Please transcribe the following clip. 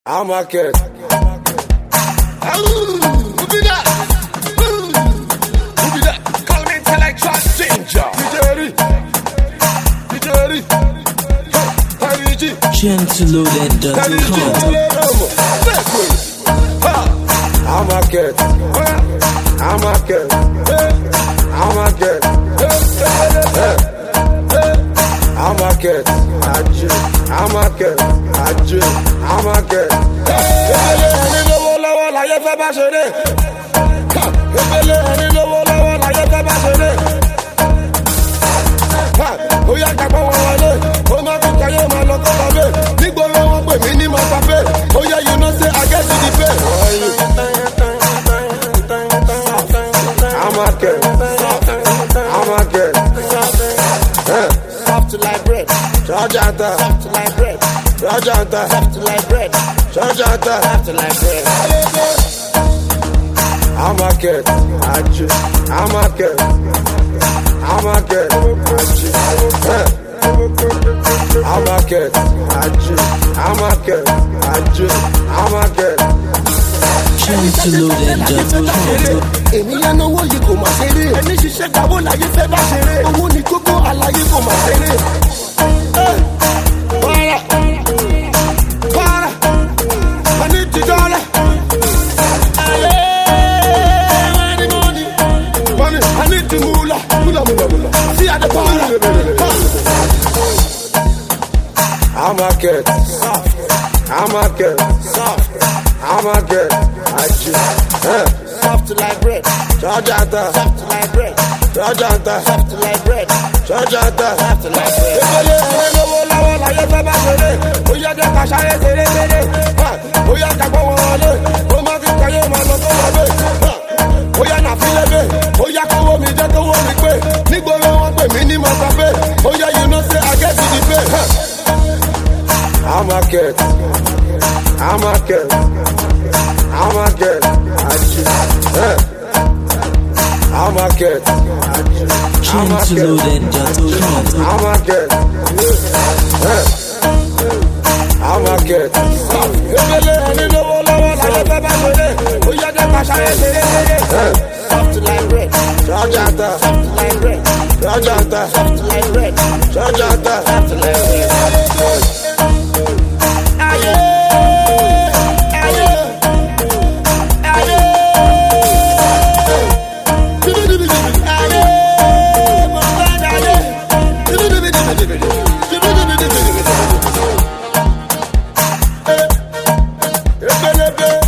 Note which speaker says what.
Speaker 1: I'm a kid.
Speaker 2: Who be that? Who be that? Call me intellectual stranger. DJ
Speaker 3: Gentleloaded.com.
Speaker 1: I'm a kid. I'm a kid. I'm a kid. I'm a kid. I'm a kid. I'm a kid. Ẹni lówó lọ́wọ́ láyé fẹ́ bá ṣeré. Ebele ẹni lówó lọ́wọ́ láyé fẹ́ bá ṣeré. Ó yá gbàgbọ́ wọn wọlé. Ó máa kú káyé máa lọ kọ́ lọ́lé. Nígboro wọn pè mí ní Mọ́tàpé. Ó yá you know say I get to the pay. I'm a kid. I'm a kid.
Speaker 2: Soft like bread.
Speaker 1: Jajanta.
Speaker 2: Soft like bread.
Speaker 1: Jajanta.
Speaker 2: Soft like bread.
Speaker 1: Jajanta.
Speaker 2: Soft like bread.
Speaker 1: I'm a kid. I'm a kid. I'm a kid. I'm a kid. I'm a kid. I'm a kid.
Speaker 3: Gentleloaded.com.
Speaker 2: Ènìyàn náwó yìí kò máa ṣeré. Ẹni ṣiṣẹ́ gbàwó láyé fẹ́ bá ṣeré. Owó ni kókó àlàyé kò máa ṣeré. Para, I need the dollar. Money, I need the moolah. Moolah. See how the para.
Speaker 1: I'm a kid. I'm a kid. I'm a kid.
Speaker 2: Soft like bread.
Speaker 1: Jajanta.
Speaker 2: Soft like bread.
Speaker 1: Jajanta.
Speaker 2: Soft like bread.
Speaker 1: Jajanta.
Speaker 2: Soft like bread.
Speaker 1: Ebele ẹni lówó lọ́wọ́ láyé fẹ́ bá ṣeré. Ó yá jẹ́ ká ṣayé ṣeré. Ó yá ká gbọ́ wọn wọlé. Ó máa kí káyé máa lọ kọ́ wọlé. Ó yá nà fílẹ̀bẹ̀. Ó yá kówó mi jẹ́ kówó mi pé. Nígboro wọn pè mí ní Mọ́tàpé. Ó yá you know say I get to the pay. I'm a kid. I'm a kid. I'm a kid. I'm a kid.
Speaker 3: Gentleloaded.com.
Speaker 1: I'm a kid. I'm a kid. Ebele ẹni lówó lọ́wọ́ láyé fẹ́ bá ṣeré. Ó yá jẹ́ ká ṣayé ṣeré.
Speaker 2: Soft like bread.
Speaker 1: Jajanta.
Speaker 2: Soft like bread.
Speaker 1: Jajanta.
Speaker 2: Soft like bread.
Speaker 1: Jajanta.
Speaker 2: Soft like bread.
Speaker 1: Ebelebe.